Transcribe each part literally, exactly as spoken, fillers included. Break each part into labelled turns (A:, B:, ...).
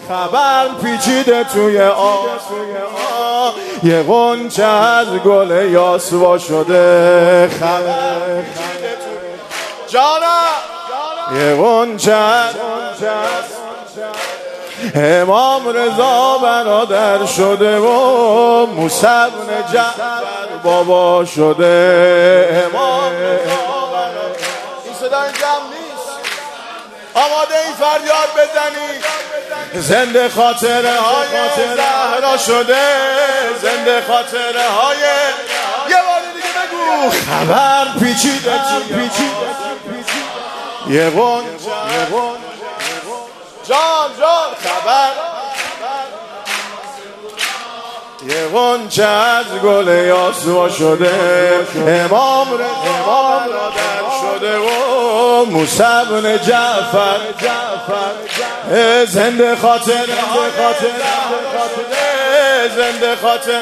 A: خبر پیچیده توی آب، یه غنچه از گل یاس وا شده. خبر پیچیده توی جانا، یه غنچه از امام رضا برادر شده و موسی بن جعفر بابا شده. امام رضا برادر. این صدا این جمع نیست. آماده این فریاد بزنی. زنده خاطره های زهرا شده، زنده خاطره های. یه بار دیگه بگو. خبر پیچیده پیچیده یه غنچه جان جان خبر، یه غنچه از گل یاس وا شده. امام امام برادر شده و موسی بن جعفر زنده خاطر زنده خاطر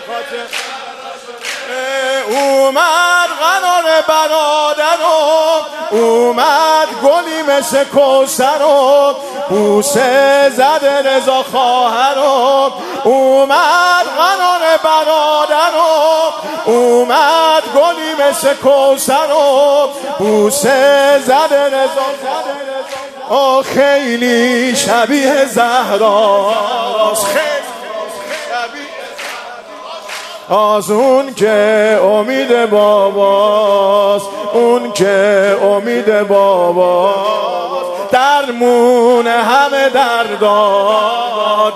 A: اومد قنار برادرم، اومد گلی مثل کوثرم، بوسه زده رضا خواهرم. اومد قنار برادرم، اومد گلی مثل کوثرم، بوسه زده رضا. آه خیلی شبیه زهراست، خیلی از اون که امید باباست، اون که امید باباست. درمون همه دردا،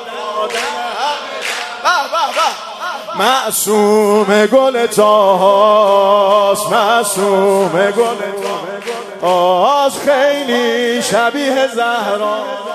A: معصوم گل طاهاست، معصوم گل طاهاست. خیلی شبیه زهرا.